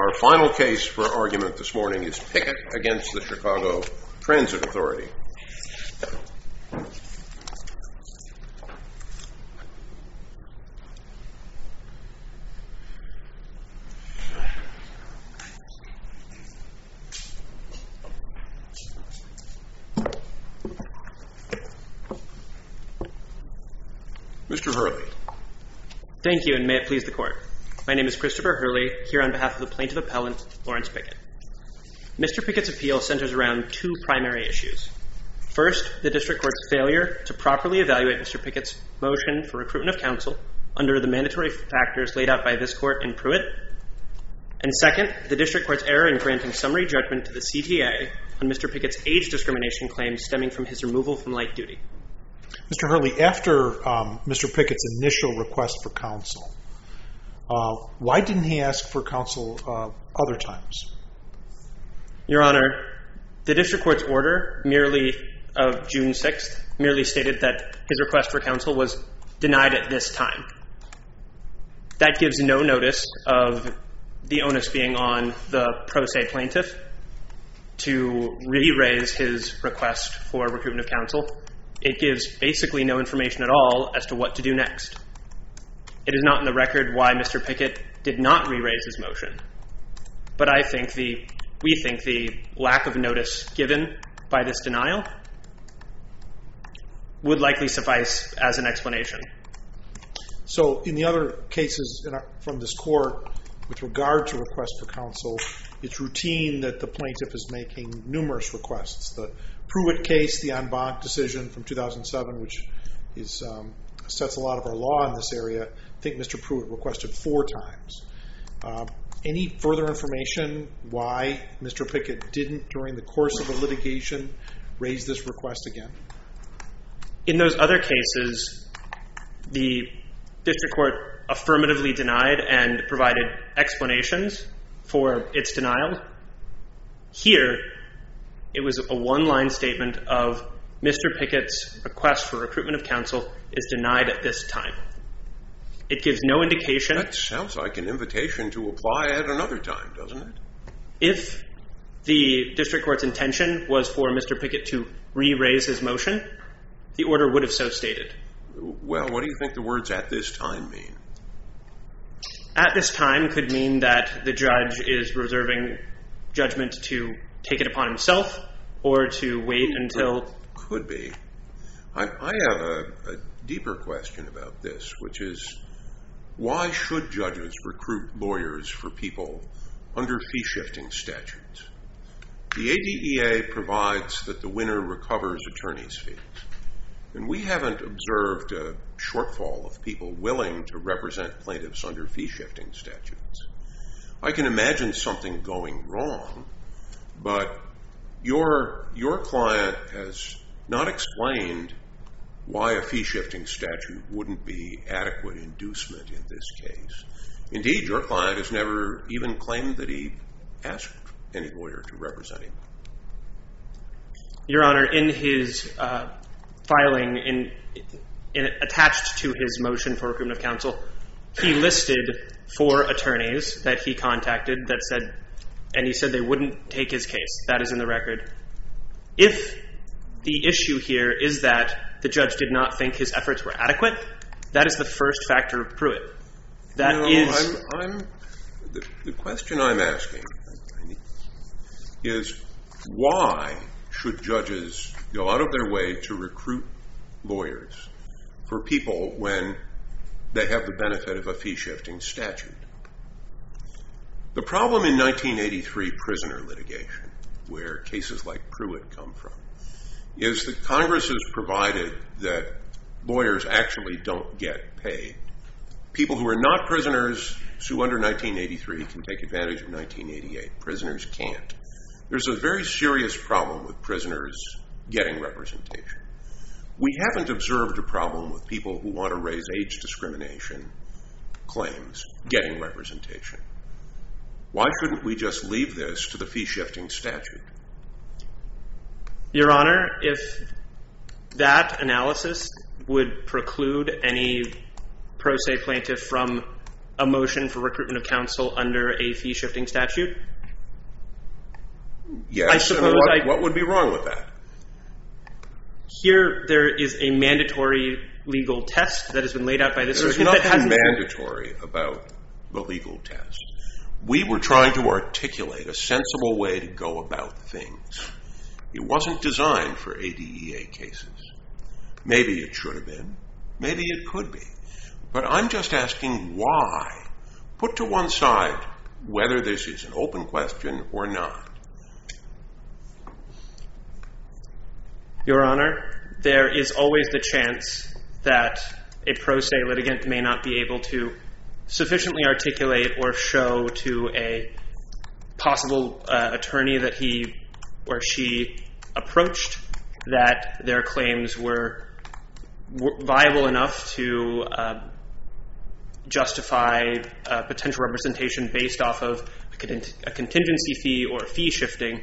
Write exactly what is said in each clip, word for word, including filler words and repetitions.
Our final case for argument this morning is Pickett against the Chicago Transit Authority. Mister Hurley. Thank you, and may it please the Court. My name is Christopher Hurley, here on behalf of the plaintiff appellant, Lawrence Pickett. Mister Pickett's appeal centers around two primary issues. First, the district court's failure to properly evaluate Mister Pickett's motion for recruitment of counsel under the mandatory factors laid out by this court in Pruitt. And second, the district court's error in granting summary judgment to the C T A on Mister Pickett's age discrimination claims stemming from his removal from light duty. Mister Hurley, after um, Mister Pickett's initial request for counsel, uh, why didn't he ask for counsel uh, other times? Your Honor, the district court's order merely of June sixth merely stated that his request for counsel was denied at this time. That gives no notice of the onus being on the pro se plaintiff to re-raise his request for recruitment of counsel. It gives basically no information at all as to what to do next. It is not in the record why Mister Pickett did not re-raise his motion. But I think the, we think the lack of notice given by this denial would likely suffice as an explanation. So in the other cases in our, from this court, with regard to requests for counsel, it's routine that the plaintiff is making numerous requests. The Pruitt case, the en banc decision from two thousand seven, which is, um, sets a lot of our law in this area, I think Mister Pruitt requested four times. Uh, any further information why Mister Pickett didn't, during the course of the litigation, raise this request again? In those other cases, the district court affirmatively denied and provided explanations for its denial. Here, it was a one-line statement of Mister Pickett's request for recruitment of counsel is denied at this time. It gives no indication. That sounds like an invitation to apply at another time, doesn't it? If the district court's intention was for Mister Pickett to re-raise his motion, the order would have so stated. Well, what do you think the words "at this time" mean? At this time could mean that the judge is reserving judgment to take it upon himself or to wait until... Could be. I, I have a, a deeper question about this, which is, why should judges recruit lawyers for people under fee-shifting statutes? The A D E A provides that the winner recovers attorney's fees. And we haven't observed a shortfall of people willing to represent plaintiffs under fee-shifting statutes. I can imagine something going wrong, but your, your client has not explained why a fee-shifting statute wouldn't be adequate inducement in this case. Indeed, your client has never even claimed that he asked any lawyer to represent him. Your Honor, in his uh, filing in, in attached to his motion for recruitment of counsel, he listed four attorneys that he contacted that said, and he said they wouldn't take his case. That is in the record. If the issue here is that the judge did not think his efforts were adequate, that is the first factor of Pruitt. That no, is... I'm, I'm, the, the question I'm asking is, why should judges go out of their way to recruit lawyers for people when they have the benefit of a fee-shifting statute? The problem in nineteen eighty-three prisoner litigation, where cases like Pruitt come from, is that Congress has provided that lawyers actually don't get paid. People who are not prisoners sue under nineteen eighty-three can take advantage of nineteen eighty-eight. Prisoners can't. There's a very serious problem with prisoners getting representation. We haven't observed a problem with people who want to raise age discrimination claims getting representation. Why shouldn't we just leave this to the fee-shifting statute? Your Honor, if that analysis would preclude any pro se plaintiff from a motion for recruitment of counsel under a fee-shifting statute? Yes, I suppose and what, I, what would be wrong with that? Here, there is a mandatory legal test that has been laid out by this There's circuit. nothing that hasn't mandatory about the legal test. We were trying to articulate a sensible way to go about things. It wasn't designed for A D E A cases. Maybe it should have been. Maybe it could be. But I'm just asking why. Put to one side whether this is an open question or not. Your Honor, there is always the chance that a pro se litigant may not be able to sufficiently articulate or show to a possible uh, attorney that he or she approached that their claims were, were viable enough to uh, justify uh, potential representation based off of a, cont- a contingency fee or fee shifting.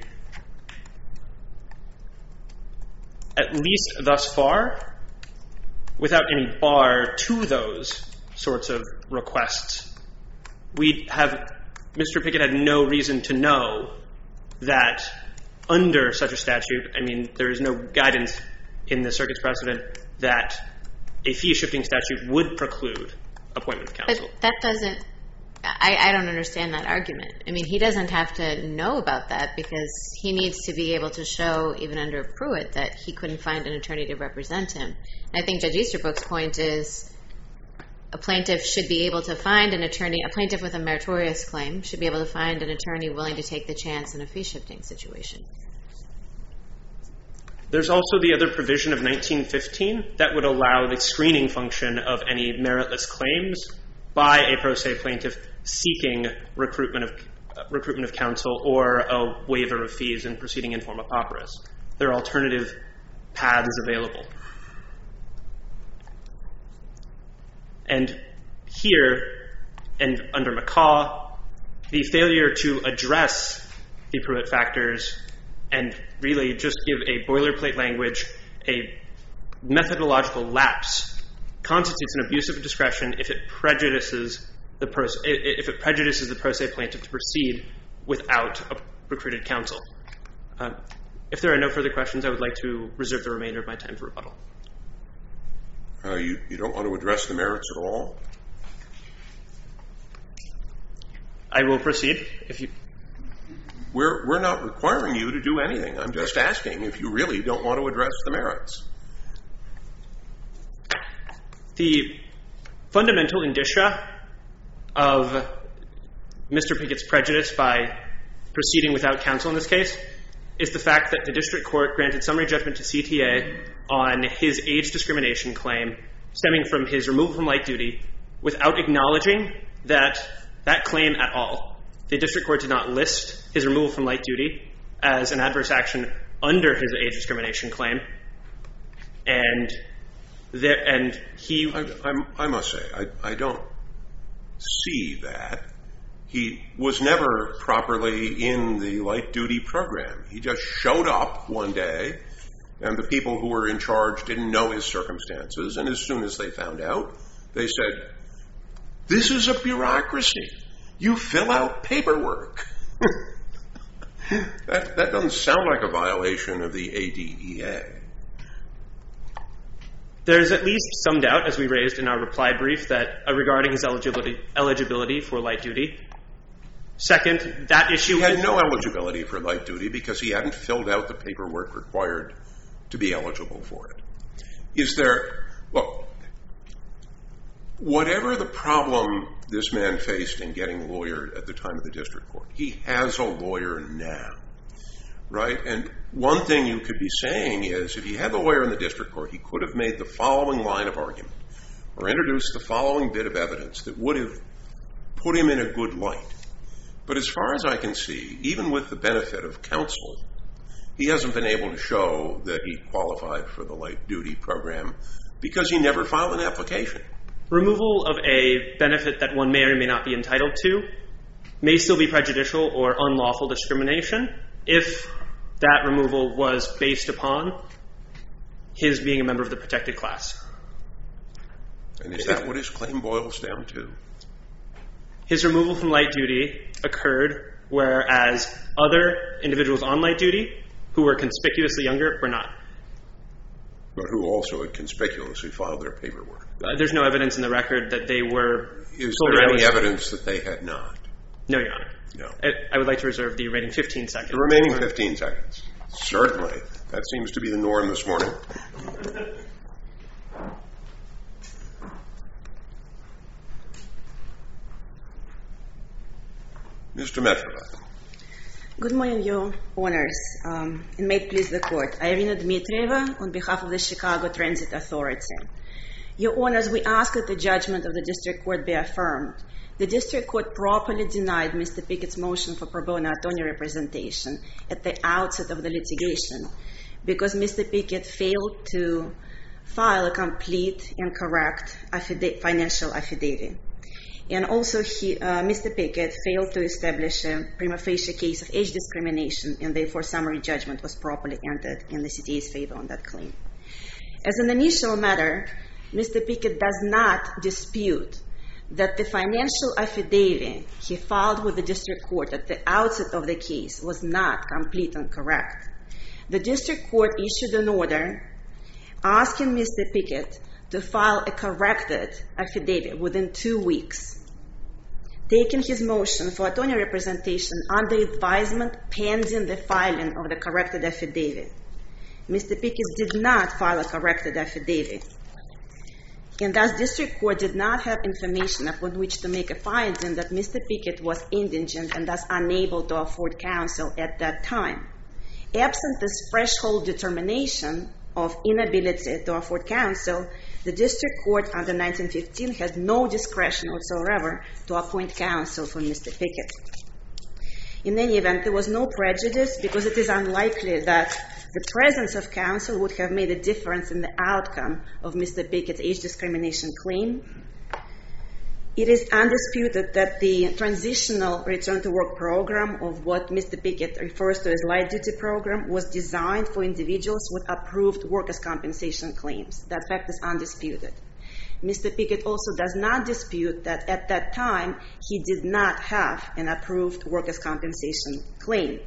At least thus far, without any bar to those sorts of requests, we have, Mister Pickett had no reason to know that under such a statute, I mean, there is no guidance in the circuit's precedent that a fee-shifting statute would preclude appointment of counsel. But that doesn't, I, I don't understand that argument. I mean, he doesn't have to know about that because he needs to be able to show, even under Pruitt, that he couldn't find an attorney to represent him. And I think Judge Easterbrook's point is a plaintiff should be able to find an attorney, a plaintiff with a meritorious claim should be able to find an attorney willing to take the chance in a fee-shifting situation. There's also the other provision of nineteen fifteen that would allow the screening function of any meritless claims by a pro se plaintiff seeking recruitment of uh, recruitment of counsel or a waiver of fees and proceeding in forma pauperis. There are alternative paths available. And here, and under McCaw, the failure to address the Pruitt factors and really just give a boilerplate language, a methodological lapse, constitutes an abuse of discretion if it prejudices the pro, if it prejudices the pro se plaintiff to proceed without a recruited counsel. Uh, if there are no further questions, I would like to reserve the remainder of my time for rebuttal. Uh, you, you don't want to address the merits at all? I will proceed if you... We're, we're not requiring you to do anything. I'm just asking if you really don't want to address the merits. The fundamental indicia of Mister Pickett's prejudice by proceeding without counsel in this case is the fact that the district court granted summary judgment to C T A on his age discrimination claim stemming from his removal from light duty without acknowledging that that claim at all. The district court did not list his removal from light duty as an adverse action under his age discrimination claim, and there, and he... I, I'm, I must say, I, I don't see that. He was never properly in the light duty program. He just showed up one day, and the people who were in charge didn't know his circumstances, and as soon as they found out, they said, "This is a bureaucracy. You fill out paperwork." that, that doesn't sound like a violation of the A D E A. There's at least some doubt, as we raised in our reply brief, that uh, regarding his eligibility, eligibility for light duty. Second, that issue... He had no eligibility for light duty because he hadn't filled out the paperwork required to be eligible for it. Is there... Look, whatever the problem this man faced in getting lawyered at the time of the district court, he has a lawyer now, right? And one thing you could be saying is if he had the lawyer in the district court, he could have made the following line of argument or introduced the following bit of evidence that would have put him in a good light. But as far as I can see, even with the benefit of counsel, he hasn't been able to show that he qualified for the light duty program because he never filed an application. Removal of a benefit that one may or may not be entitled to may still be prejudicial or unlawful discrimination if that removal was based upon his being a member of the protected class. And is that what his claim boils down to? His removal from light duty occurred whereas other individuals on light duty who were conspicuously younger were not. But who also had conspicuously filed their paperwork. Uh, there's no evidence in the record that they were... Is there any evidence that they had not? No, Your Honor. No. I, I would like to reserve the remaining fifteen seconds. The remaining fifteen seconds. Certainly. That seems to be the norm this morning. Mister Metrova. Good morning, Your Honors, um, and may it please the Court. Irina Dmitrieva on behalf of the Chicago Transit Authority. Your Honors, we ask that the judgment of the District Court be affirmed. The District Court properly denied Mister Pickett's motion for pro bono attorney representation at the outset of the litigation because Mister Pickett failed to file a complete and correct affidavit, financial affidavit. And also, he, uh, Mister Pickett failed to establish a prima facie case of age discrimination, and therefore summary judgment was properly entered in the C T A's favor on that claim. As an initial matter, Mister Pickett does not dispute that the financial affidavit he filed with the District Court at the outset of the case was not complete and correct. The District Court issued an order asking Mister Pickett to file a corrected affidavit within two weeks, taking his motion for attorney representation under advisement pending the filing of the corrected affidavit. Mister Pickett did not file a corrected affidavit, and thus District Court did not have information upon which to make a finding that Mister Pickett was indigent and thus unable to afford counsel at that time. Absent this threshold determination of inability to afford counsel, the District Court under nineteen fifteen had no discretion whatsoever to appoint counsel for Mister Pickett. In any event, there was no prejudice because it is unlikely that the presence of counsel would have made a difference in the outcome of Mister Pickett's age discrimination claim. It is undisputed that the transitional return to work program of what Mister Pickett refers to as light duty program was designed for individuals with approved workers' compensation claims. That fact is undisputed. Mister Pickett also does not dispute that at that time he did not have an approved workers' compensation claim.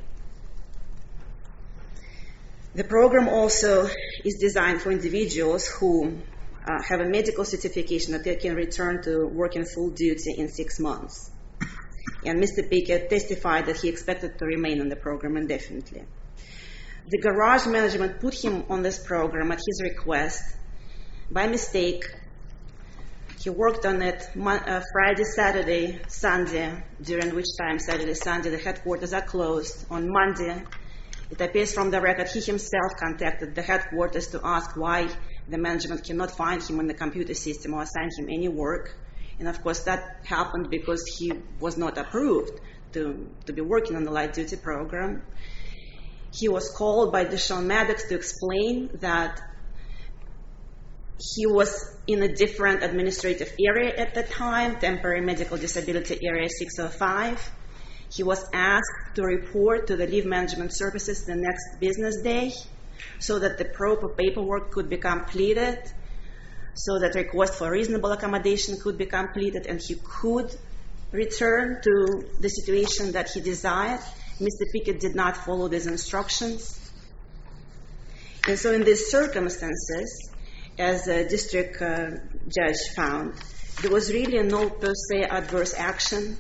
The program also is designed for individuals who Uh, have a medical certification that they can return to work in full duty in six months. And Mister Pickett testified that he expected to remain on the program indefinitely. The garage management put him on this program at his request by mistake. He worked on it mon- uh, Friday, Saturday, Sunday, during which time Saturday, Sunday, the headquarters are closed. On Monday, it appears from the record, he himself contacted the headquarters to ask why the management cannot find him in the computer system or assign him any work. And of course that happened because he was not approved to, to be working on the light duty program. He was called by Deshaun Maddox to explain that he was in a different administrative area at the time, temporary medical disability area six oh five. He was asked to report to the leave management services the next business day so that the proper paperwork could be completed, so that request for reasonable accommodation could be completed, and he could return to the situation that he desired. Mister Pickett did not follow these instructions. And so in these circumstances, as a district uh, judge found, there was really no per se adverse action.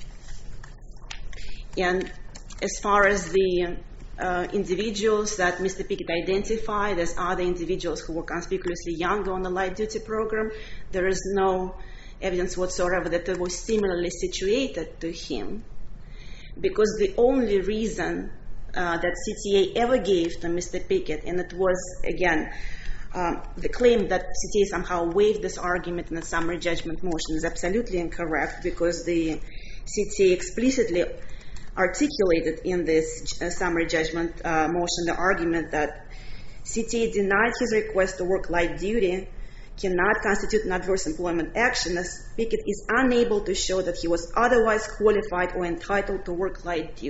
And as far as the uh, individuals that Mister Pickett identified as other individuals who were conspicuously younger on the light duty program, there is no evidence whatsoever that they were similarly situated to him, because the only reason uh, that C T A ever gave to Mister Pickett, and it was, again, um, the claim that C T A somehow waived this argument in the summary judgment motion is absolutely incorrect, because the C T A explicitly articulated in this uh, summary judgment uh, motion the argument that C T A denied his request to work light duty cannot constitute an adverse employment action, as Pickett is unable to show that he was otherwise qualified or entitled to work light duty.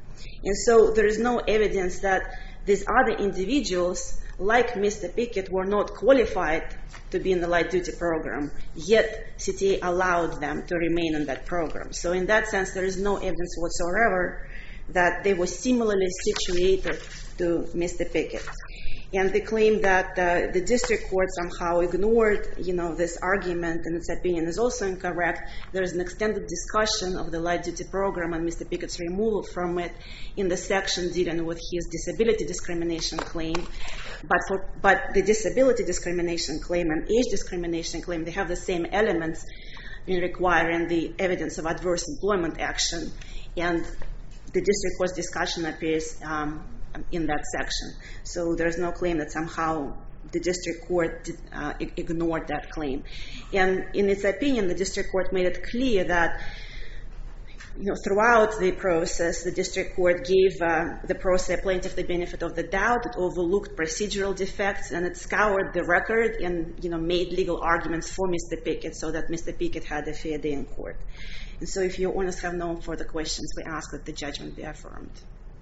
And so there is no evidence that these other individuals, like Mister Pickett, were not qualified to be in the light duty program, yet C T A allowed them to remain in that program. So in that sense, there is no evidence whatsoever that they were similarly situated to Mister Pickett. And they claim that uh, the district court somehow ignored, you know, this argument, and its opinion is also incorrect. There is an extended discussion of the light duty program and Mister Pickett's removal from it in the section dealing with his disability discrimination claim. But for but the disability discrimination claim and age discrimination claim, they have the same elements in requiring the evidence of adverse employment action, and the district court's discussion appears um, in that section. So there's no claim that somehow the district court did, uh, ignored that claim. And in its opinion, the district court made it clear that, you know, throughout the process, the district court gave uh, the pro se plaintiff the benefit of the doubt. It overlooked procedural defects, and it scoured the record and, you know, made legal arguments for Mister Pickett so that Mister Pickett had a fair day in court. And so if your honors have no further questions, we ask that the judgment be affirmed.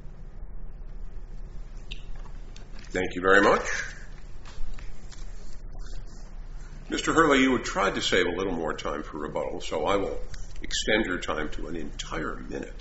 Thank you very much. Mister Hurley, you had tried to save a little more time for rebuttal, so I will extend your time to an entire minute.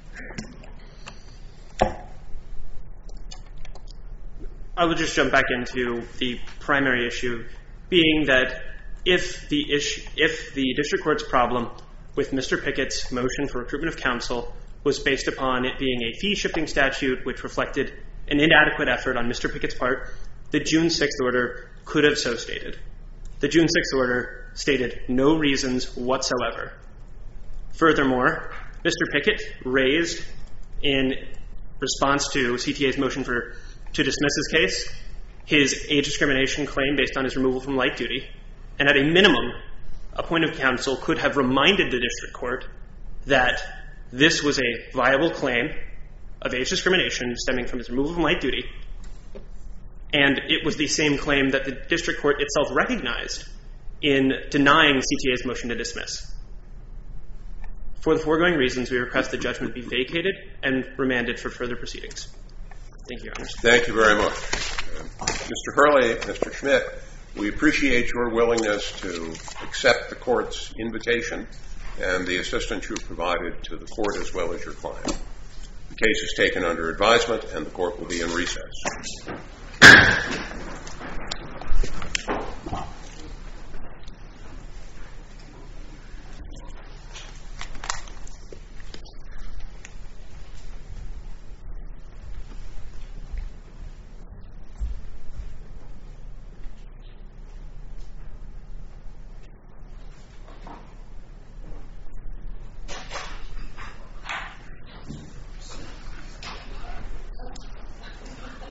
I will just jump back into the primary issue, being that if the issue, if the district court's problem with Mister Pickett's motion for recruitment of counsel was based upon it being a fee-shifting statute which reflected an inadequate effort on Mister Pickett's part, the June sixth order could have so stated. The June sixth order stated no reasons whatsoever. Furthermore, Mister Pickett raised, in response to C T A's motion for to dismiss his case, his age discrimination claim based on his removal from light duty, and at a minimum, appointed counsel could have reminded the district court that this was a viable claim of age discrimination stemming from his removal from light duty, and it was the same claim that the district court itself recognized in denying C T A's motion to dismiss. For the foregoing reasons, we request the judgment be vacated and remanded for further proceedings. Thank you, Your Honors. Thank you very much. Uh, Mister Hurley, Mister Schmidt, we appreciate your willingness to accept the court's invitation and the assistance you provided to the court as well as your client. The case is taken under advisement and the court will be in recess.